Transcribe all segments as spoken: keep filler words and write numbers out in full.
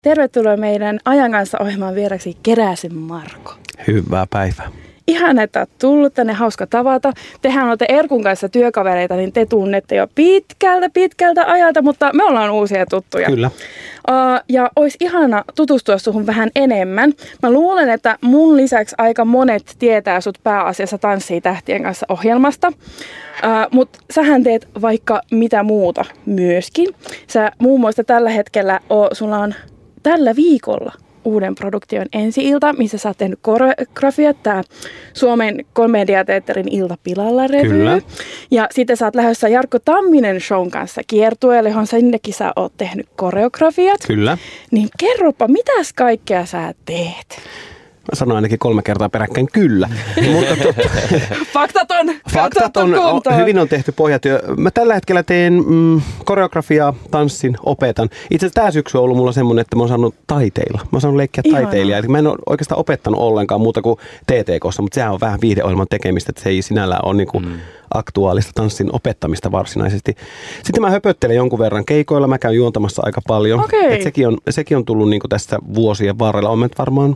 Tervetuloa meidän Ajan kanssa ohjelman vieraksi Keräsen Marko. Hyvää päivää. Ihan, että olet tullut tänne, hauska tavata. Tehän olette Erkun kanssa työkavereita, niin te tunnette jo pitkältä, pitkältä ajalta, mutta me ollaan uusia tuttuja. Kyllä. Uh, ja olisi ihana tutustua suhun vähän enemmän. Mä luulen, että mun lisäksi aika monet tietää sut pääasiassa Tanssii tähtien kanssa -ohjelmasta. Uh, mutta sähän teet vaikka mitä muuta myöskin. Sä muun muassa tällä hetkellä, o, sulla on tällä viikolla uuden produktion ensi-ilta, missä sä oot tehnyt koreografiat, tää Suomen komediateatterin Iltapilalla-revy. Kyllä. Ja sitten sä oot lähdössä Jarkko Tamminen shown kanssa kiertueelle, johon sinnekin sä oot tehnyt koreografiat. Kyllä. Niin kerropa, mitäs kaikkea sä teet? Mä sanoin ainakin kolme kertaa peräkkäin kyllä. Mutta tot... Faktat on, Faktat on, on hyvin on tehty pohjatyö. Mä tällä hetkellä teen mm, koreografiaa, tanssin, opetan. Itse asiassa tää syksy on ollut mulla semmoinen, että mä oon saanut taiteilla. Mä oon saanut leikkiä taiteilija. Eli mä en ole oikeastaan opettanut ollenkaan muuta kuin T T K:ssa, mutta sehän on vähän viihdeohjelman tekemistä, että se ei sinällään ole niinku mm. aktuaalista tanssin opettamista varsinaisesti. Sitten mä höpöttelen jonkun verran keikoilla, mä käyn juontamassa aika paljon. Okay. Et sekin, on, sekin on tullut niinku tässä vuosien varrella. Olen varmaan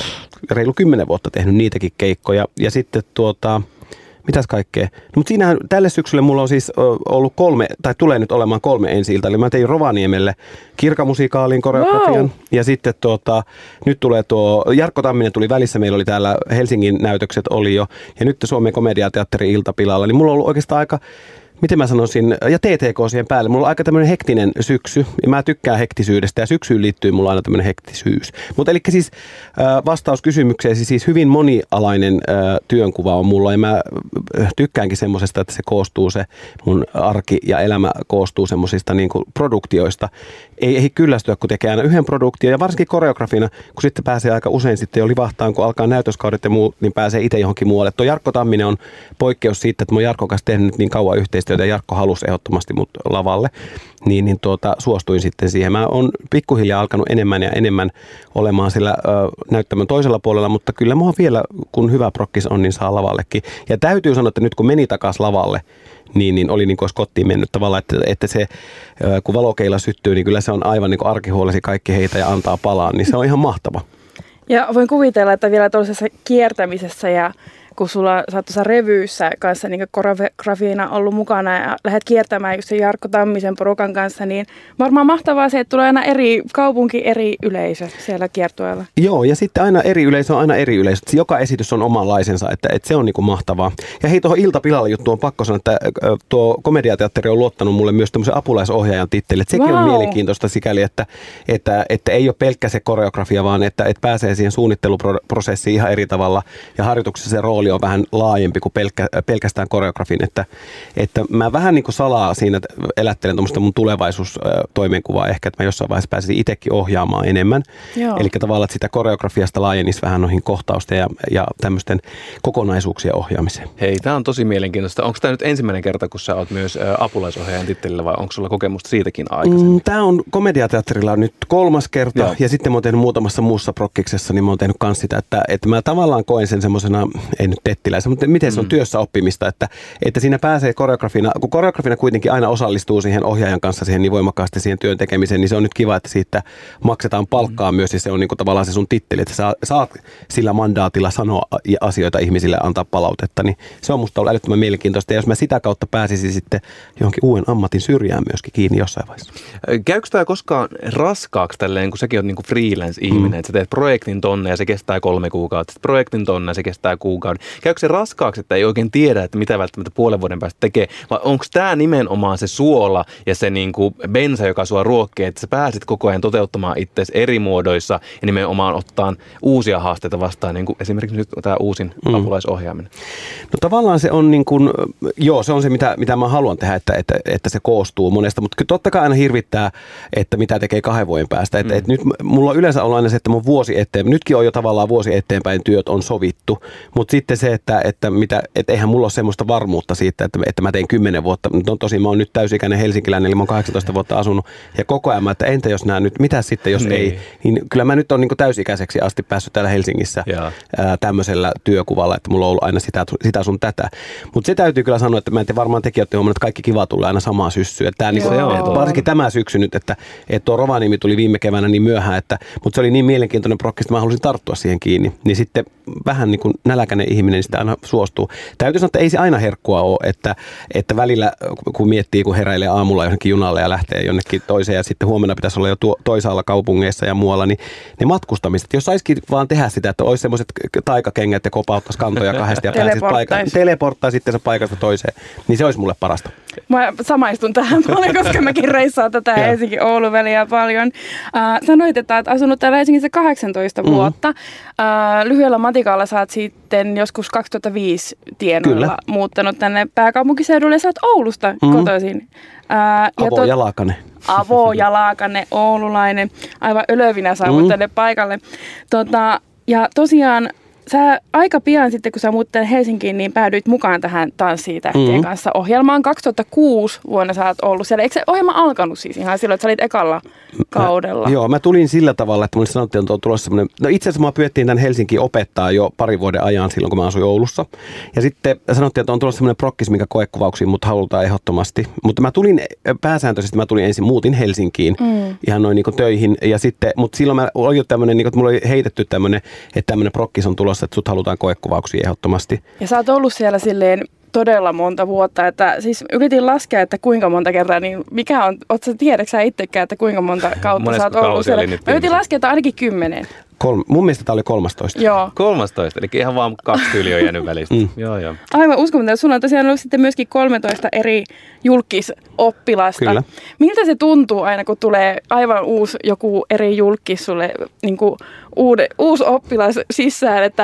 reilu kymmenen vuotta tehnyt niitäkin keikkoja. Ja sitten tuota, mitäs kaikkea. No, mutta siinähän tälle syksylle mulla on siis ollut kolme, tai tulee nyt olemaan kolme ensi-iltaa. Eli mä tein Rovaniemelle kirkamusikaalin koreografian. Wow. Ja sitten tuota, nyt tulee tuo, Jarkko Tamminen tuli välissä, meillä oli täällä Helsingin näytökset oli jo. Ja nyt Suomen komediateatterin Iltapilalla. Niin mulla on ollut oikeastaan aika, miten mä sanoisin, ja T T K siihen päälle. Mulla on aika tämmöinen hektinen syksy, ja mä tykkään hektisyydestä, ja syksyyn liittyy mulla aina tämmöinen hektisyys. Mutta eli siis vastaus kysymykseen, siis hyvin monialainen työnkuva on mulla, ja mä tykkäänkin semmosesta, että se koostuu se mun arki ja elämä koostuu semmosista niin kuin produktioista. Ei ehdi kyllästyä, kun tekee aina yhden produktion, ja varsinkin koreografina, kun sitten pääsee aika usein sitten jo livahtaan, kun alkaa näytöskaudet ja muu, niin pääsee itse johonkin muualle. Tuo Jarkko Tamminen on poikkeus siitä, että mä oon Jarkon kanssa tehnyt niin kauan yhteistyötä, ja Jarkko halusi ehdottomasti mut lavalle, niin, niin tuota, suostuin sitten siihen. Mä oon pikkuhiljaa alkanut enemmän ja enemmän olemaan sillä ö, näyttämön toisella puolella, mutta kyllä mua vielä, kun hyvä prokkis on, niin saa lavallekin. Ja täytyy sanoa, että nyt kun meni takaisin lavalle, niin, niin oli niin kuin olisi kotiin mennyt tavallaan, että, että se, kun valokeila syttyy, niin kyllä se on aivan niin kuin arkihuolesi kaikki heitä ja antaa palaa, niin se on ihan mahtava. Ja voin kuvitella, että vielä tuollaisessa kiertämisessä ja kun sulla sä oot tuossa revyyssä kanssa niin koreografiina ollut mukana ja lähdet kiertämään just sen Jarkko Tammisen porukan kanssa, niin varmaan mahtavaa se, että tulee aina eri kaupunki, eri yleisö siellä kiertueella. Joo, ja sitten aina eri yleisö on aina eri yleisö. Joka esitys on omanlaisensa, että, että se on niin kuin mahtavaa. Ja hei, tuohon Iltapilalla juttu on pakko sanoa, että tuo komediateatteri on luottanut mulle myös tämmöisen apulaisohjaajan tittelin. Sekin wow. on mielenkiintoista sikäli, että, että, että ei ole pelkkä se koreografia, vaan että, että pääsee siihen suunnitteluprosessiin ihan eri tavalla ja harjoituksessa se rooli on vähän laajempi kuin pelkkä, pelkästään koreografin, että, että mä vähän niin kuin salaa siinä elättelen tuommoista mun tulevaisuustoimenkuvaa ehkä, että mä jossain vaiheessa pääsisin itsekin ohjaamaan enemmän. Joo. Eli tavallaan, että sitä koreografiasta laajennisi vähän noihin kohtausten ja, ja tämmöisten kokonaisuuksien ohjaamiseen. Hei, tää on tosi mielenkiintoista. Onko tämä nyt ensimmäinen kerta, kun sä oot myös apulaisohjaajan tittelillä vai onko sulla kokemusta siitäkin aikaisemmin? Mm, tää on komediateatterilla nyt kolmas kerta. Joo. Ja sitten mä oon tehnyt muutamassa muussa prokkiksessa, niin mä oon tehnyt kans sitä, että, että mä tavallaan koen sen semmosena, ei nyt tettiläisen, mutta miten se on mm. työssä oppimista, että, että siinä pääsee koreografina, kun koreografina kuitenkin aina osallistuu siihen ohjaajan kanssa siihen niin voimakkaasti siihen työn tekemiseen, niin se on nyt kiva, että siitä maksetaan palkkaa mm. myös, ja se on niin kuin tavallaan se sun titteli, että sä saat sillä mandaatilla sanoa asioita ihmisille ja antaa palautetta, niin se on musta ollut älyttömän mielenkiintoista, ja jos mä sitä kautta pääsisin sitten johonkin uuden ammatin syrjään myöskin kiinni jossain vaiheessa. Käykö tämä koskaan raskaaksi tälleen, kun säkin oot niin kuin freelance-ihminen, mm. että sä teet projektin tonne ja se kestää kolme kuukautta, projektin tonne ja se kestää kuukauden. Käykö se raskaaksi, että ei oikein tiedä, että mitä välttämättä puolen vuoden päästä tekee, vai onko tämä nimenomaan se suola ja se niinku bensa, joka sua ruokkii, että sä pääsit koko ajan toteuttamaan itseäsi eri muodoissa ja nimenomaan ottaa uusia haasteita vastaan, niin kuin esimerkiksi nyt tämä uusin mm. apulaisohjaaminen? No tavallaan se on niin kuin, joo, se on se, mitä, mitä mä haluan tehdä, että, että, että se koostuu monesta, mutta totta kai aina hirvittää, että mitä tekee kahden vuoden päästä. Että, mm. että nyt mulla on yleensä ollut aina se, että mun vuosi eteenpäin, nytkin on jo tavallaan vuosi eteenpäin työt on sovittu, mutta sitten sitten se, että, että, mitä, että eihän mulla ole semmoista varmuutta siitä, että, että mä tein kymmenen vuotta. No tosin mä oon nyt täysikäinen helsinkiläinen, eli mä oon kahdeksantoista vuotta asunut. Ja koko ajan mä, että entä jos nämä nyt, mitä sitten jos niin. ei. Niin kyllä mä nyt oon niin kuin täysikäiseksi asti päässyt täällä Helsingissä ää, tämmöisellä työkuvalla, että mulla on ollut aina sitä, sitä sun tätä. Mutta se täytyy kyllä sanoa, että mä en tiedä, varmaan tekin olette huomannut, että kaikki kiva tulee aina samaa syssyä. Tää niin kuin, varsinkin tämä syksy nyt, että, että tuo Rovaniemi tuli viime keväänä niin myöhään, että, mutta se oli niin mielenkiintoinen prokki, että mä halusin tarttua siihen kiinni. Niin sitten vähän niin kuin nälkäinen ihminen niin sitä aina suostuu. Täytyy sanoa, että ei se aina herkkua ole, että, että välillä kun miettii, kun heräilee aamulla johonkin junalle ja lähtee jonnekin toiseen ja sitten huomenna pitäisi olla jo tuo, toisaalla kaupungeissa ja muualla, niin ne matkustamiset, jos saisikin vaan tehdä sitä, että olisi semmoiset taikakengät ja kopauttaisi kantoja kahdesta ja pääsisi paikkaan, teleporttaa sitten se paikasta toiseen, niin se olisi mulle parasta. Mä samaistun tähän paljon, koska mäkin reissaan tätä Helsinki-Oulun väliä paljon. Äh, sanoit, että olet asunut täällä Helsingissä kahdeksantoista mm-hmm. vuotta. Äh, lyhyellä matikalla sä oot sitten joskus kaksituhattaviisi tienoilla Kyllä. muuttanut tänne pääkaupunkiseudulle. Sä oot Oulusta mm-hmm. kotoisin. Äh, Avo ja Laakane. Avo ja Laakane, oululainen. Aivan ölövinä saavut mm-hmm. tänne paikalle. Tota, ja tosiaan sä aika pian sitten, kun sä muuttiin Helsinkiin, niin päädyit mukaan tähän Tanssii tähtien mm-hmm. kanssa ohjelmaan. kaksituhattakuusi vuonna sä oot ollut siellä. Eikö se ohjelma alkanut siis ihan silloin, että sä olit ekalla kaudella? Mä, joo, mä tulin sillä tavalla, että mulle sanottiin, että on tulossa semmoinen. No itse asiassa mä pyydettiin tämän Helsinkiin opettaa jo parin vuoden ajan silloin, kun mä asuin Oulussa. Ja sitten sanottiin, että on tulossa semmoinen prokkis, mikä koekuvauksiin mut halutaan ehdottomasti. Mutta mä tulin pääsääntöisesti, mä tulin ensin, muutin Helsinkiin mm. ihan noin niin kuin töihin. Ja sitten, mutta silloin mä oli jo tämmöinen, niin kuin, että mulla oli heitetty tämmöinen, että tämmöinen prokkis on tulossa, että sut halutaan koekuvauksiin ehdottomasti. Ja sä oot ollut siellä silleen todella monta vuotta, että siis yritin laskea, että kuinka monta kertaa, niin mikä on, oot sä tiedätkö sä itsekään, että kuinka monta kautta sä oot ollut siellä? Mä yritin laskea, että ainakin kymmenen. Kolm, mun mielestä tää oli kolmastoista. Joo. kolmastoista, eli ihan vaan kaksi tyyliä on jäänyt välistä. Mm. Joo, joo. Aivan uskomaton. Sulla on tosiaan ollut sitten myöskin kolmetoista eri julkisoppilasta. Kyllä. Miltä se tuntuu aina, kun tulee aivan uusi joku eri julkis sulle, niin kuin uude, uusi oppilas sisään, että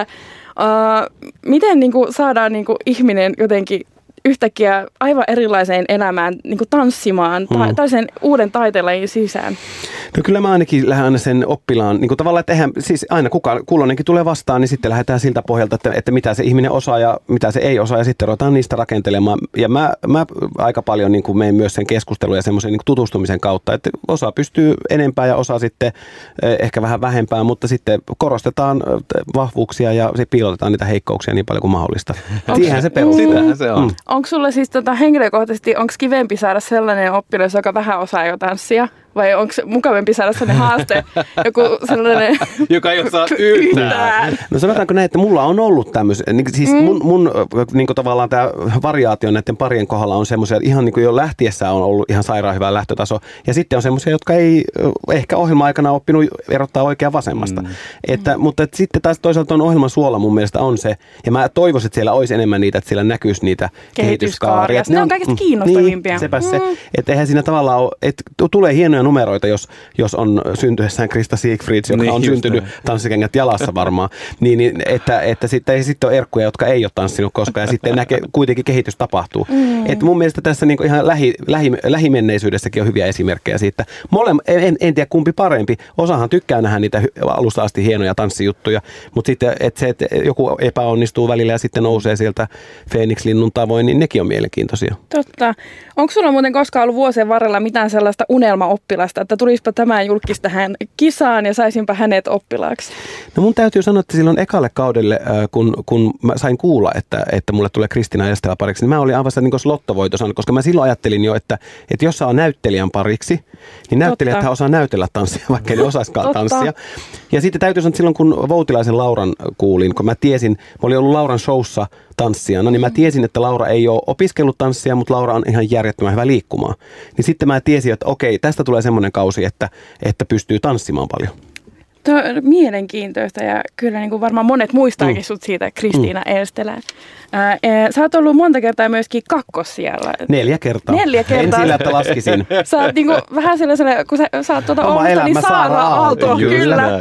uh, miten niin kuin saadaan niin kuin ihminen jotenkin yhtäkkiä aivan erilaiseen elämään, niin kuin tanssimaan, mm. tai, tai sen uuden taiteenlajin sisään? No kyllä mä ainakin lähden aina sen oppilaan, niin kuin tavallaan, että eihän, siis aina kuka kulloinenkin tulee vastaan, niin sitten lähdetään siltä pohjalta, että, että mitä se ihminen osaa ja mitä se ei osaa, ja sitten ruvetaan niistä rakentelemaan. Ja mä, mä aika paljon niin kuin menen myös sen keskustelun ja semmoisen niin kuin tutustumisen kautta, että osa pystyy enempää ja osa sitten ehkä vähän vähempää, mutta sitten korostetaan vahvuuksia ja piilotetaan niitä heikkouksia niin paljon kuin mahdollista. Siihen se perustuu. Sitähän se on. Mm. Onko sulla siis tota, henkilökohtaisesti, onko kivempi saada sellainen oppilas, joka vähän osaa jo tanssia? Vai onko mukavampi saada sellainen haaste, joku sellainen... joka ei osaa yhtään. No sanotaanko näin, että mulla on ollut tämmöisiä, niin, siis mm. mun, mun niin tavallaan tämä variaatio näiden parien kohdalla on semmoisia, että ihan niin kuin jo lähtiessä on ollut ihan sairaan hyvä lähtötaso. Ja sitten on semmoisia, jotka ei ehkä ohjelma-aikana oppinut erottaa oikea vasemmasta. Mm. Että, mutta että sitten taas toisaalta on ohjelman suola mun mielestä on se, ja mä toivoisin, että siellä olisi enemmän niitä, että siellä näkyisi niitä kehityskaaria. Ne on kaikista kiinnostavimpia. Niin, sepä mm. se. Että eihän siinä tavallaan ole, että tulee hienoja numeroita, jos, jos on syntyessään Krista Siegfrieds, joka niin, on syntynyt näin. Tanssikengät jalassa varmaan, niin, niin että, että sitten ei sitten ole erkkuja, jotka ei ole tanssinut koskaan, ja sitten näkee, kuitenkin kehitys tapahtuu. Mm. Että mun mielestä tässä niin ihan lähi, lähi, lähimenneisyydessäkin on hyviä esimerkkejä siitä. Molem, en, en tiedä kumpi parempi. Osahan tykkää nähdä niitä alusta asti hienoja tanssijuttuja, mutta sitten että se, että joku epäonnistuu välillä ja sitten nousee sieltä Feenikslinnun tavoin, niin nekin on mielenkiintoisia. Totta. Onko sulla muuten koskaan ollut vuosien varrella mitään sellaista unelmaoppilasta, että tulispa tämä julkis tähän kisaan ja saisinpa hänet oppilaaksi? No mun täytyy sanoa, että silloin ekalle kaudelle, kun, kun mä sain kuulla, että, että mulle tulee Kristiina Eestilä pariksi, niin mä olin aivan niin kuin lottovoitosan, koska mä silloin ajattelin jo, että, että jos saa näyttelijän pariksi, niin näyttelijäthän osaa näytellä tanssia, vaikka ei osaiskaan tanssia. Ja sitten täytyy sanoa, että silloin kun Voutilaisen Lauran kuulin, kun mä tiesin, mä olin ollut Lauran showssa tanssijana, niin mä tiesin, että Laura ei ole opiskellut tanssia, mutta Laura on ihan järjettömän hyvä liikkumaan. Niin sitten mä tiesin, että okei, tästä tulee semmoinen kausi, että, että pystyy tanssimaan paljon. Tuo on mielenkiintoista ja kyllä niin kuin varmaan monet muistaakin mm. sut siitä Kristiina mm. Eestilään. Ää, sä oot ollut monta kertaa myöskin kakkossijalla. Neljä kertaa. Neljä kertaa. En sillä, että laskisin. Sä oot niin kuin vähän sellaiselle, kun sä, sä oot tuota Oulusta, niin Saara Aalto. Kyllä. kyllä.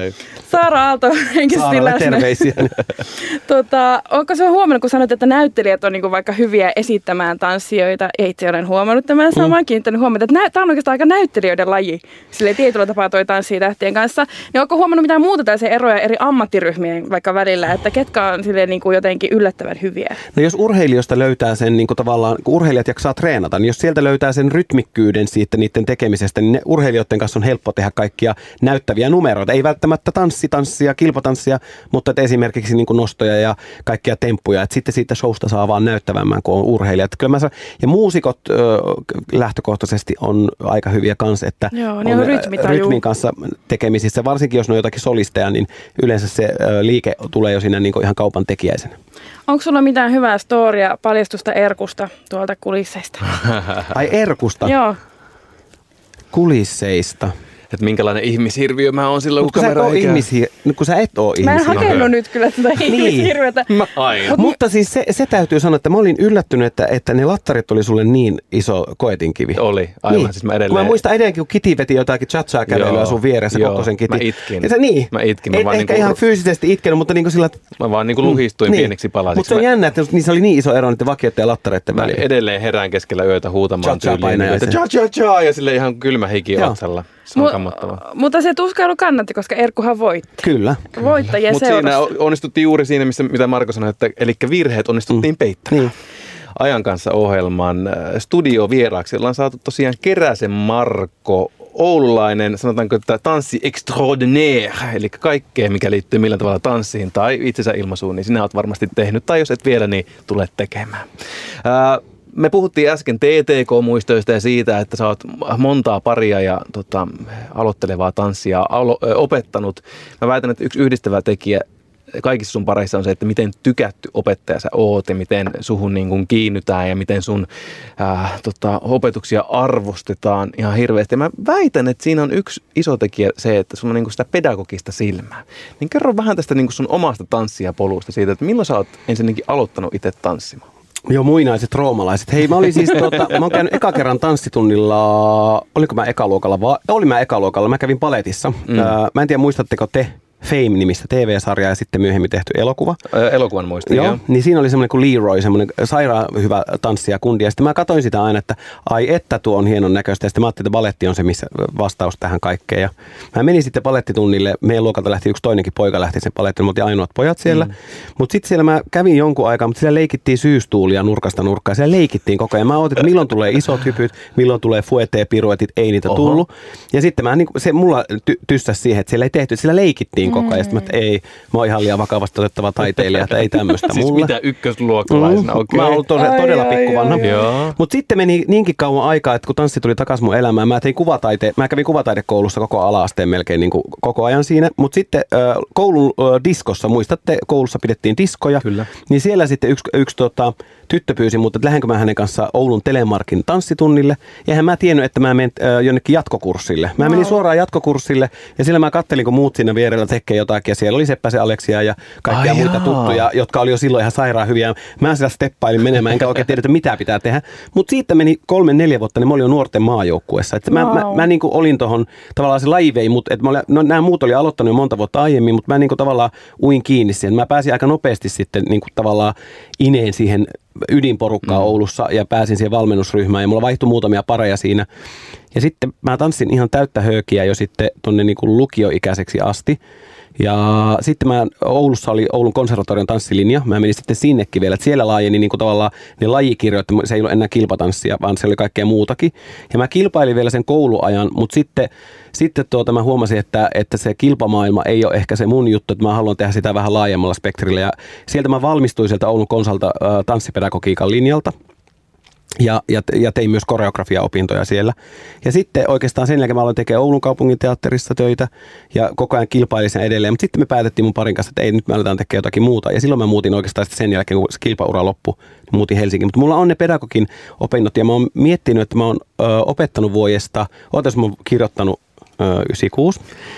Saara Aalto henkisesti Saaralle läsnä. terveisiä. Tota, onko se huomannut, kun sanoit, että näyttelijät on niinku vaikka hyviä esittämään tanssijoita? Itse olen huomannut tämän saman, mm. kiinnittänyt huomioon, että tämä on oikeastaan aika näyttelijöiden laji. Silleen tietyllä tapaa toi tanssii tähtien kanssa. Niin onko huomannut mitään muuta tällaisia eroja eri ammattiryhmien vaikka välillä, että ketkä on silleen niinku jotenkin yllättävän hyviä? No jos urheilijoista löytää sen niin kuin tavallaan, kun urheilijat jaksaa treenata, niin jos sieltä löytää sen rytmikkyyden siitä niiden tekemisestä, niin ne urheilijoiden kanssa on helppo tehdä kaikkia näyttäviä numeroita. Ei välttämättä tanssitanssia, kilpatanssia, mutta että esimerkiksi niin kuin nostoja ja kaikkia temppuja. Että sitten siitä showsta saa vaan näyttävämmän, kun on urheilijat. Kyllä mä sanon, ja muusikot ö, lähtökohtaisesti on aika hyviä kanssa, että Joo, niin on on rytmin kanssa tekemisissä. Varsinkin jos ne on jotakin solisteja, niin yleensä se ö, liike tulee jo siinä niin kuin ihan kaupan tekijäisenä. Onko sulla mitään hyvää storia, paljastusta Erkusta tuolta kulisseista? Ai Erkusta? Joo. Kulisseista. Että minkälainen ihmishirviö mä oon silloin, kun kamera ei ihmishir... no, kun sä et oo ihmishirviö. Mä en hakenut nyt kyllä tätä niin. ihmishirviötä. Aivan. Mutta siis se, se täytyy sanoa, että mä olin yllättynyt, että, että ne lattarit oli sulle niin iso koetinkivi. Oli, aivan. Niin. Siis mä edelleen... Kun mä muistan edelleenkin, kun Kiti veti jotakin cha-cha kävelyä sun vieressä, joo, koko sen Kiti. mä itkin. Ja sä, niin. Mä itkin. Mä Et vaan ehkä niinku... ihan fyysisesti itkenyt, mutta niin kuin sillä... Mä vaan niin kuin luhistuin niin. pieniksi palasiksi. Mutta se on mä... jännä, että niissä oli niin iso ero niiden vakioiden ja lattareiden välillä. Mä edelleen herään keskellä yötä huutamaan tyyliin. Että cha-cha-cha ja sille ihan kylmä hiki otsalla. Se on kammottavaa. Mutta se tuskailu kannatti, koska Erkkuhan voitti. Kyllä. Voittajien Mutta siinä onnistuttiin juuri siinä, missä, mitä Marko sanoi, että eli virheet onnistuttiin mm. peittämään. Niin. Ajan kanssa ohjelman studiovieraaksi ollaan saatu tosiaan Keräsen Marko, oululainen, sanotaanko, että tanssi extraordinaire, eli kaikkea, mikä liittyy millään tavalla tanssiin tai itsensä ilmaisuun, niin sinä olet varmasti tehnyt, tai jos et vielä, niin tulet tekemään. Ää, Me puhuttiin äsken T T K-muistoista ja siitä, että sä oot montaa paria ja tota, aloittelevaa tanssia alo- ö, opettanut. Mä väitän, että yksi yhdistävä tekijä kaikissa sun pareissa on se, että miten tykätty opettaja sä oot ja miten suhun niin kuin kiinnytään ja miten sun ää, tota, opetuksia arvostetaan ihan hirveästi. Ja mä väitän, että siinä on yksi iso tekijä se, että sulla on niin kuin sitä pedagogista silmää. Niin kerro vähän tästä niin kuin sun omasta tanssia polusta siitä, että milloin sä oot ensinnäkin aloittanut itse tanssimaan? Joo, muinaiset roomalaiset. Hei, mä olin siis, tuota, mä oon käynyt eka kerran tanssitunnilla, oliko mä ekaluokalla vai? Olin mä ekaluokalla, mä kävin paletissa. Mm. Ää, mä en tiedä, muistatteko te Fame-nimistä T V-sarjaa ja sitten myöhemmin tehty elokuva. Ää, elokuvan muistin, joo. joo. Niin siinä oli semmoinen kuin Leroy, semmoinen sairaan hyvä tanssija kundi. Ja sitten mä katsoin sitä aina, että ai että tuo on hienon näköistä. Ja sitten mä ajattelin, että baletti on se missä vastaus tähän kaikkeen. Ja mä menin sitten balettitunnille. Meidän luokalta lähti yksi toinenkin poika lähti sen balettiin. Me oltiin ainoat pojat siellä. Mm. Mutta sitten siellä mä kävin jonkun aikaa, mutta siellä leikittiin syystuulia nurkasta nurkkaan. Siellä leikittiin koko ajan. Mä otin, että milloin tulee isot hypyt, milloin tulee fuete-piruetit, ei niitä Oho. tullut. Ja sitten mä, niin, se mulla ty- tyssäsi siihen, että siellä ei tehty, siellä leikittiin koko ajan. Mm. Sitten mä, ei, mä oon ihan liian vakavasti otettava taiteilija, että ei tämmöistä siis mulle. Mitä ykkösluokkalaisena, mm, okei. Mä oon ollut todella, todella pikkuvanha. Mutta sitten meni niinkin kauan aikaa, että kun tanssi tuli takaisin mun elämään, mä tein kuvataite, mä kävin kuvataidekoulussa koko ala-asteen melkein niin kuin koko ajan siinä. Mutta sitten äh, koulun äh, diskossa, muistatte, koulussa pidettiin diskoja. Kyllä. Niin siellä sitten yksi, yksi tota, tyttö pyysi mut, että lähdenkö mä hänen kanssa Oulun Telemarkin tanssitunnille. Ja eihän mä tiennyt, että mä menen äh, jonnekin jatkokurssille. Mä menin suoraan jatkokurssille ja siellä mä kattelin, kun muut siinä vierellä tekee jotakin. Ja siellä oli Seppäsen Aleksia ja kaikkia Ai muita jaa. tuttuja, jotka oli jo silloin ihan sairaan hyviä. Mä siellä steppailin menemään, enkä oikein tiedä, mitä pitää tehdä. Mutta siitä meni kolme, neljä vuotta, niin mä olin jo nuorten maajoukkuessa. Että wow. Mä, mä, mä niin kuin olin tohon, tavallaan se laji vei, mutta no, nämä muut oli aloittanut jo monta vuotta aiemmin, mutta mä niin kuin tavallaan uin kiinni siihen. Mä pääsin aika nopeasti sitten niin kuin tavallaan ineen siihen ydinporukkaa mm. Oulussa ja pääsin siihen valmennusryhmään ja mulla vaihtui muutamia pareja siinä. Ja sitten mä tanssin ihan täyttä höökiä jo sitten tonne niin kuin lukioikäiseksi asti. Ja sitten mä, Oulussa oli Oulun konservatorion tanssilinja. Mä menin sitten sinnekin vielä, että siellä laajeni niin kuin tavallaan ne lajikirjat, se ei ollut enää kilpatanssia, vaan se oli kaikkea muutakin. Ja mä kilpailin vielä sen kouluajan, mutta sitten, sitten tuota, mä huomasin, että, että se kilpamaailma ei ole ehkä se mun juttu, että mä haluan tehdä sitä vähän laajemmalla spektrillä. Ja sieltä mä valmistuin sieltä Oulun konsalta äh, tanssipedagogiikan linjalta. Ja, ja, ja tein myös koreografiaopintoja siellä. Ja sitten oikeastaan sen jälkeen mä aloin tekemään Oulun kaupungin teatterissa töitä ja koko ajan kilpailin sen edelleen. Mutta sitten me päätettiin mun parin kanssa, että ei, nyt me aletaan tekemään jotakin muuta. Ja silloin mä muutin oikeastaan sen jälkeen, kun kilpaura loppui, niin muutin Helsinkiin. Mutta mulla on ne pedagogin opinnot ja mä oon miettinyt, että mä oon ö, opettanut vuodesta, ootas mä oon kirjoittanut ö, yhdeksänkymmentäkuusi.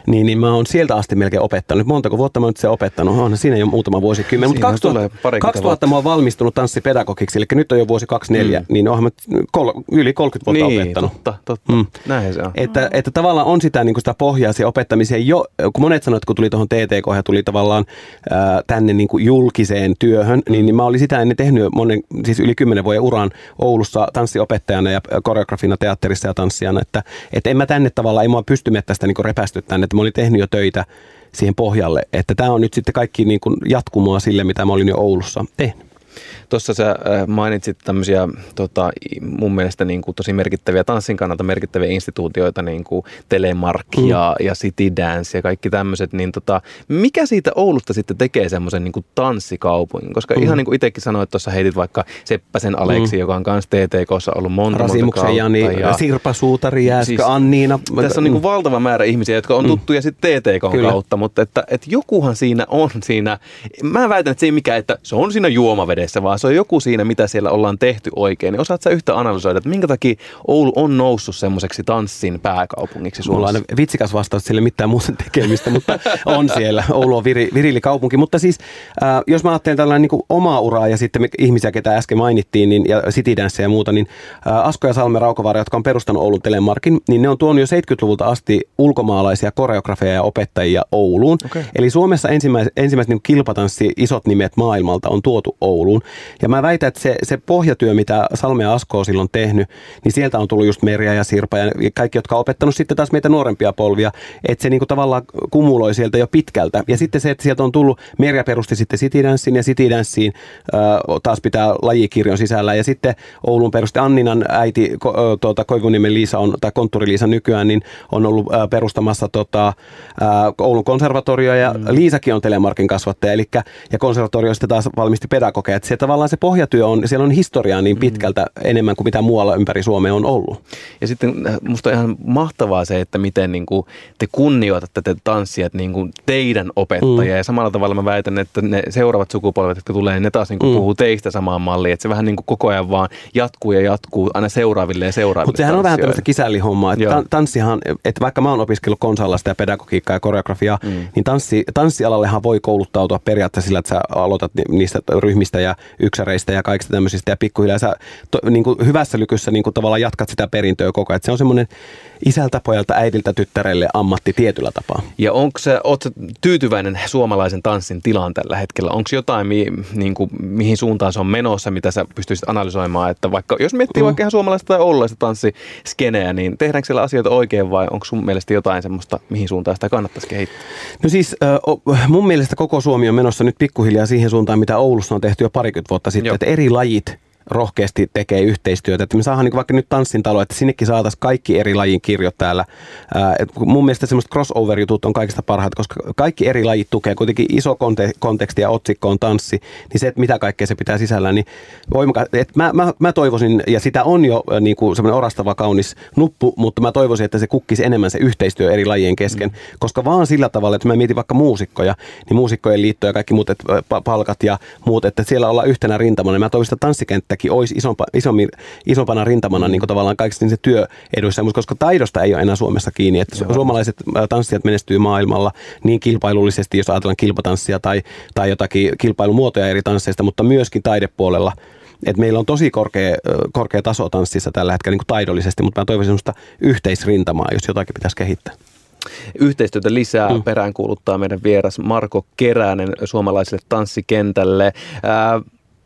niin, niin mä oon sieltä asti melkein opettanut. Montako vuotta mä oon nyt se opettanut? On siinä jo muutama vuosikymmen. Mutta kaksituhatta, kaksituhatta mä oon valmistunut tanssipedagogiksi, eli nyt on jo vuosi kaksikymmentäneljä, mm. niin onhan mä kol, yli kolmekymmentä vuotta niin, opettanut. Totta, totta. Mm. Näin se on. Että, että tavallaan on sitä, niin kuin sitä pohjaa siihen opettamiseen jo, kun monet sanoivat, että kun tuli tuohon T T K ja tuli tavallaan ää, tänne niin kuin julkiseen työhön, niin, niin mä olin sitä ennen tehnyt monen, siis yli kymmenen vuoden uran Oulussa tanssiopettajana ja koreografina teatterissa ja tanssijana, että, että en mä tänne tavallaan, ei mua pysty tästä niin kuin repästy tänne, että mä olin tehnyt jo töitä siihen pohjalle, että tämä on nyt sitten kaikki niin kuin jatkumoa sille, mitä mä olin jo Oulussa tehnyt. Tuossa sä mainitsit tämmöisiä tota, mun mielestä niin kuin tosi merkittäviä, tanssin kannalta merkittäviä instituutioita, niin kuin Telemark mm. ja, ja City Dance ja kaikki tämmöiset, niin tota, mikä siitä Oulusta sitten tekee semmoisen niin kuin tanssikaupungin? Koska mm. ihan niin kuin itsekin sanoit, tuossa heitit vaikka Seppäsen Aleksi, mm. joka on kanssa T T K:ssa ollut monta, Rasimuksen monta Jani, ja Sirpa Suutari, Jääskö, siis, Anniina. Tässä on niin kuin valtava määrä ihmisiä, jotka on tuttuja mm. sitten T T K:n Kyllä. kautta, mutta että, että jokuhan siinä on siinä, mä väitän, että se ei mikään, että se on siinä juomavedessä, vaan se on joku siinä, mitä siellä ollaan tehty oikein, niin osaat sä yhtä analysoida, että minkä takia Oulu on noussut semmoiseksi tanssin pääkaupungiksi Suomessa? Mulla on aina vitsikäs vastaus sille mitään muuta tekemistä, mutta on siellä. Oulu on viri, virillikaupunki, mutta siis äh, jos mä ajattelen tällainen niin kuin omaa uraa ja sitten ihmisiä, ketä äsken mainittiin, niin, ja City Dance ja muuta, niin äh, Asko ja Salme Raukovaara, jotka on perustanut Oulun Telemarkin, niin ne on tuonut jo seitsemänkymmentäluvulta asti ulkomaalaisia koreografeja ja opettajia Ouluun. Okay. Eli Suomessa ensimmäiset, ensimmäiset niin kilpatanssi isot nimet maailmalta on tuotu Ouluun. Ja mä väitän, että se, se pohjatyö, mitä Salme ja Asko on silloin tehnyt, niin sieltä on tullut just Merja ja Sirpa ja kaikki, jotka on opettanut sitten taas meitä nuorempia polvia, että se niinku tavallaan kumuloi sieltä jo pitkältä. Ja sitten se, että sieltä on tullut, Merja perusti sitten City Danceen ja City Danceen äh, taas pitää lajikirjon sisällä. Ja sitten Oulun perusti Anninan äiti, ko, äh, tuota, Koivuniemen Liisa, on, tai Konttori Liisa nykyään, niin on ollut äh, perustamassa tota, äh, Oulun konservatorio ja mm. Liisakin on Telemarkin kasvattaja, eli ja konservatorio sitten taas valmisti pedagogeja. Että se tavallaan se pohjatyö on, siellä on historiaa niin pitkältä mm. enemmän kuin mitä muualla ympäri Suomea on ollut. Ja sitten musta on ihan mahtavaa se, että miten niin kuin te kunnioitatte te tanssijat niin kuin teidän opettajia. Mm. Ja samalla tavalla mä väitän, että ne seuraavat sukupolvet, jotka tulee, ne taas niin kuin mm. puhuu teistä samaan malliin. Että se vähän niin kuin koko ajan vaan jatkuu ja jatkuu aina seuraaville ja seuraaville. Mutta sehän on vähän tämmöistä kisällihommaa. Että tanssihan, että vaikka mä oon opiskellut konsallasta ja pedagogiikkaa ja koreografiaa, mm. niin tanssi, tanssialallehan voi kouluttautua periaatteessa sillä, että sä aloitat niistä ryhmistä ja yksäreistä ja kaikista tämmöisistä ja pikkuhiljaa sä to, niin kuin hyvässä lykyssä niin kuin tavallaan jatkat sitä perintöä koko ajan. Se on semmoinen isältä, pojalta, äidiltä, tyttärelle ammatti tietyllä tapaa. Ja onko sä, oot sä tyytyväinen suomalaisen tanssin tilaan tällä hetkellä? Onko jotain, mi, niin kuin, mihin suuntaan se on menossa, mitä sä pystyisit analysoimaan? Että vaikka, jos miettii mm. vaikka ihan suomalaista tai oululaista tanssiskeneä, niin tehdäänkö siellä asioita oikein vai onko sun mielestä jotain semmoista, mihin suuntaan sitä kannattaisi kehittää? No siis mun mielestä koko Suomi on menossa nyt pikkuhiljaa siihen suuntaan, mitä Oulussa on tehty jo parikymmentä vuotta sitten, Joo. että eri lajit rohkeasti tekee yhteistyötä. Että me saadaan niin vaikka nyt tanssin talo, että sinnekin saataisiin kaikki eri lajin kirjot täällä. Ää, mun mielestä semmoiset crossover-jutut on kaikista parhaat, koska kaikki eri lajit tukee. Kuitenkin iso konte- konteksti ja otsikko on tanssi, niin se, että mitä kaikkea se pitää sisällään, niin voimakas. Että mä, mä, mä toivoisin, ja sitä on jo niin kuin semmoinen orastava kaunis nuppu, mutta mä toivoisin, että se kukkisi enemmän se yhteistyö eri lajien kesken, mm. koska vaan sillä tavalla, että mä mietin vaikka muusikkoja, niin muusikkojen liitto ja kaikki muut, että palkat ja muut, että siellä ollaan yhtenä rintamana. Mä toivoisin, että tanssikenttä olisi isompa, isommin, isompana rintamana niin kuin tavallaan kaikista niin se työeduissa, koska taidosta ei ole enää Suomessa kiinni. Että Joo. suomalaiset tanssijat menestyy maailmalla niin kilpailullisesti, jos ajatellaan kilpatanssia tai, tai jotakin kilpailumuotoja eri tansseista, mutta myöskin taidepuolella. Et meillä on tosi korkea, korkea taso tanssissa tällä hetkellä niin kuin taidollisesti, mutta mä toivoisin sellaista yhteisrintamaa, jos jotakin pitäisi kehittää. Yhteistyötä lisää mm. peräänkuuluttaa meidän vieras Marko Keränen suomalaiselle tanssikentälle. Ää,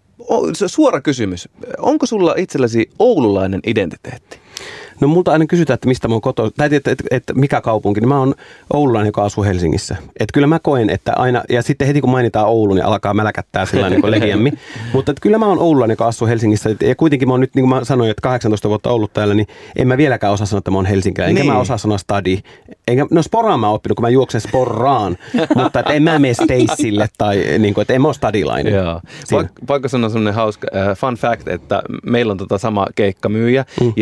Suora kysymys. Onko sulla itselläsi oululainen identiteetti? No multa aina kysytään, että mistä mä oon kotoisin, tai että, että, että mikä kaupunki, niin mä oon oululainen, joka asuu Helsingissä. Että kyllä mä koen, että aina, ja sitten heti kun mainitaan Oulu, niin alkaa mäläkättää sillä niin kuin legiämmin. Mutta että kyllä mä oon oululainen, joka asuu Helsingissä. Ja kuitenkin mä oon nyt, niin kuin mä sanoin, että kahdeksantoista vuotta ollut täällä, niin en mä vieläkään osaa sanoa, että mä oon helsinkiläinen. Enkä niin. mä osaa sanoa stadi. Enkä, no sporaan mä oon oppinut, kun mä juoksen sporraan. mutta että en mä mene Stacelle tai niin kuin, että en mä ole stadilainen. Joo. Pakko sanoa sellainen hauska uh, fun fact, että meillä on tota sama keikkamyyjä. Mm. Ja sitten tota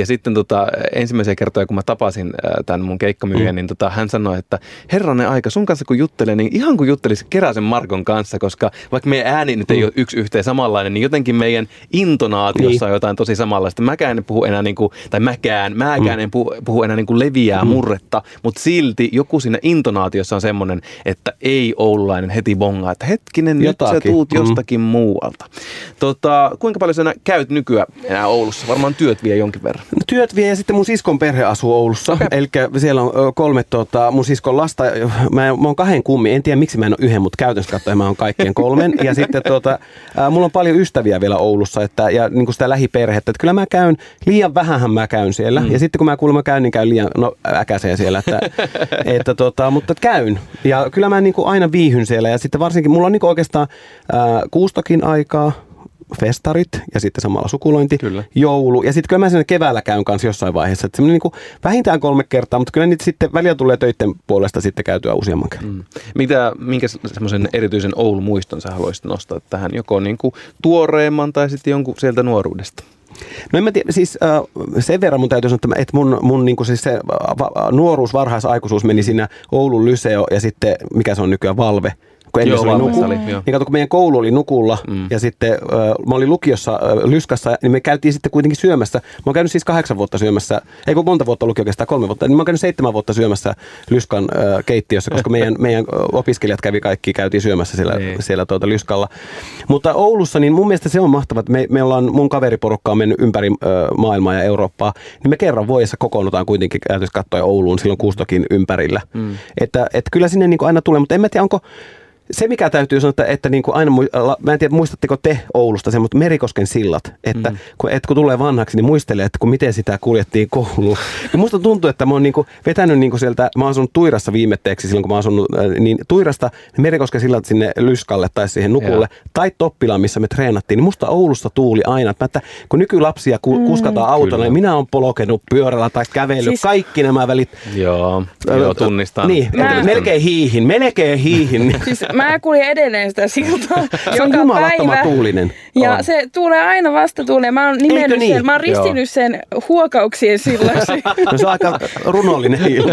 tota, ensimmäisiä kertoja, kun mä tapasin tämän mun keikkamyyjän, mm. niin tota, hän sanoi, että herranen aika, sun kanssa kun juttelee, niin ihan kuin juttelisi Keräsen Markon kanssa, koska vaikka meidän ääni nyt ei mm. ole yksi yhteen samanlainen, niin jotenkin meidän intonaatiossa niin. on jotain tosi samanlaista. Mäkään en puhu enää, niin kuin, tai mäkään, mäkään mm. en puhu, puhu enää niin kuin leviää mm. murretta, mutta silti joku siinä intonaatiossa on semmoinen, että ei oululainen heti bongaa, että hetkinen, Jotakin. nyt sä tuut jostakin mm. muualta. Tota, kuinka paljon sä käyt nykyään enää Oulussa? Varmaan työt vie jonkin verran. No, työt vie ja sitten mun siskon perhe asuu Oulussa. Okay. Eli siellä on kolme tota, mun siskon lasta. Mä, mä oon kahden kummi. En tiedä miksi mä en ole yhden, mutta käytännössä katsoen mä oon kaikkien kolmen. Ja sitten tota, ä, mulla on paljon ystäviä vielä Oulussa että, ja niin kuin sitä lähiperhettä. Että kyllä mä käyn, liian vähänhän mä käyn siellä. Mm. Ja sitten kun mä kuulemma käyn, niin käyn liian no, äkäiseen siellä. Että, että, tota, mutta käyn. Ja kyllä mä niin kuin aina viihyn siellä. Ja sitten varsinkin mulla on niin kuin oikeastaan ä, kuustokin aikaa. Festarit ja sitten samalla sukulointi, kyllä. joulu ja sitten kyllä mä sen keväällä käyn kanssa jossain vaiheessa. Että niin kuin vähintään kolme kertaa, mutta kyllä niitä sitten välillä tulee töiden puolesta sitten käytyä useamman kerran. Mm. Mitä, minkä semmoisen erityisen Oulu-muiston sä haluaisit nostaa tähän? Joko niin kuin tuoreemman tai sitten jonkun sieltä nuoruudesta? No en mä tiedä, siis äh, sen verran mun täytyy sanoa, että mun, mun niin kuin siis se va, nuoruus, varhaisaikuisuus meni siinä Oulun Lyseo ja sitten mikä se on nykyään Valve. Kun ennen joo, se oli nuku. Oli, niin kato, kun meidän koulu oli nukulla mm. ja sitten äh, mä olin lukiossa äh, Lyskassa, niin me käytiin sitten kuitenkin syömässä. Mä oon käynyt siis kahdeksan vuotta syömässä, ei kun monta vuotta lukio oikeastaan kolme vuotta, niin mä oon käynyt seitsemän vuotta syömässä Lyskan äh, keittiössä, koska meidän, meidän opiskelijat kävi kaikki, käytiin syömässä siellä, siellä tuota Lyskalla. Mutta Oulussa, niin mun mielestä se on mahtavaa, että me, me ollaan, mun kaveriporukka on mennyt ympäri äh, maailmaa ja Eurooppaa, niin me kerran vuodessa kokoonnutaan kuitenkin käytössä katsoa Ouluun silloin kuustokin ympärillä. Mm. Että, että kyllä sinne niin kuin aina tulee, mutta en mä tiedä, onko se, mikä täytyy sanoa, että, että niin kuin aina, mä en tiedä, muistatteko te Oulusta sen, mutta Merikosken sillat, että, mm. kun, että kun tulee vanhaksi, niin muistelee, että kun miten sitä kuljettiin kouluun. Ja musta tuntuu, että mä oon niin kuin vetänyt niin kuin sieltä, mä oon asunut Tuirassa viimetteeksi silloin, kun mä oon asunut, niin Tuirasta niin Merikosken sillat sinne Lyskalle tai siihen Nukulle, ja. tai Toppilaan, missä me treenattiin, niin musta Oulusta tuuli aina, että, että kun nykylapsia ku, mm. kuskataan autolla, niin minä oon polkenut pyörällä tai kävellyt, siis kaikki nämä välit. Joo, joo tunnistan. Niin, mä... melkein hiihin, melkein hiihin. Siis mä kuljen edelleen sitä siltaa se on jumalattoman tuulinen. Ja on. Se tuulee aina vasta tuulee. Mä oon nimennyt niin? sen, mä oon ristinyt Joo. sen huokauksien sillaksi. No se on aika runollinen ilma.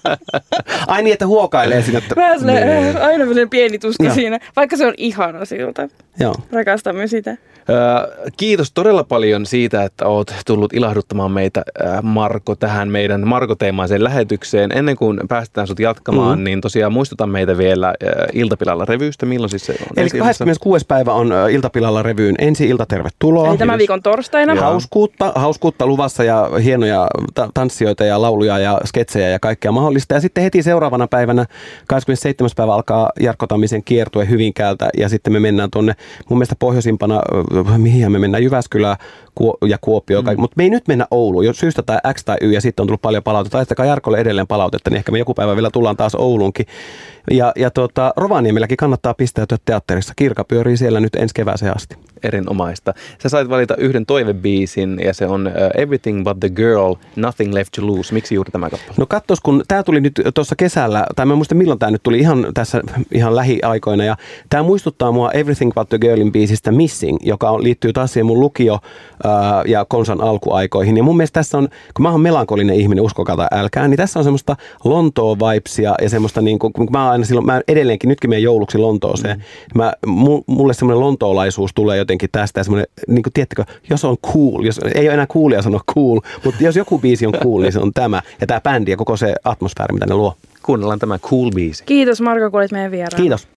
Ai niin, että huokailee sinne. Vähän niin. Aina sellainen pieni tuska Joo. siinä, vaikka se on ihana silta. Joo. Rakastamme sitä. Kiitos todella paljon siitä, että oot tullut ilahduttamaan meitä, Marko, tähän meidän Marko-teemaiseen lähetykseen. Ennen kuin päästään sut jatkamaan, mm-hmm. niin tosiaan muistutan meitä vielä Iltapilalla revystä. Milloin siis se on? Eli kahdeskymmeneskuudes päivä on Iltapilalla revyyn ensi ilta, tervetuloa. Eli tämän viikon torstaina. Hauskuutta, hauskuutta luvassa ja hienoja tanssijoita ja lauluja ja sketsejä ja kaikkea mahdollista. Ja sitten heti seuraavana päivänä, kahdeskymmenesseitsemäs päivä alkaa Jarkko Tammisen kiertue Hyvinkäältä ja sitten me mennään tuonne mun mielestä pohjoisimpana, mihin me mennään, Jyväskylään ja Kuopioon, mm. mutta me ei nyt mennä Ouluun, jos syystä tai X tai Y, ja sitten on tullut paljon palautetta. Laittakaa Jarkolle edelleen palautetta, niin ehkä me joku päivä vielä tullaan taas Ouluunkin. Ja, ja tuota, Rovaniemelläkin kannattaa pistäytyä teatterissa. Kirka pyörii siellä nyt ensi kevääseen asti. Erinomaista. Sä sait valita yhden toivebiisin, ja se on uh, Everything But The Girl, Nothing Left To Lose. Miksi juuri tämä kappale? No katsos, kun tämä tuli nyt tuossa kesällä, tai mä en muista milloin tämä nyt tuli ihan tässä ihan lähiaikoina, ja tämä muistuttaa mua Everything But The Girlin biisistä Missing, joka on, liittyy taas siihen mun lukio- ää, ja konsan alkuaikoihin. Ja mun mielestä tässä on, kun mä oon melankolinen ihminen, uskokaa tai älkää, niin tässä on semmoista Lontoon-vibesia ja semmoista niin kuin, kun mä oon aina silloin, mä edelleenkin, nytkin menen jouluksi Lontooseen, mm. mä, mulle semmoinen lontoolaisuus tulee jotenkin tästä ja semmoinen, niin kuin tiedättekö, jos on cool, jos ei ole enää coolia sanoa cool, mutta jos joku biisi on cool, niin se on tämä ja tämä bändi ja koko se atmosfääri, mitä ne luo. Kuunnellaan tämä cool biisi. Kiitos Marko, kun olit meidän vieraan. Kiitos.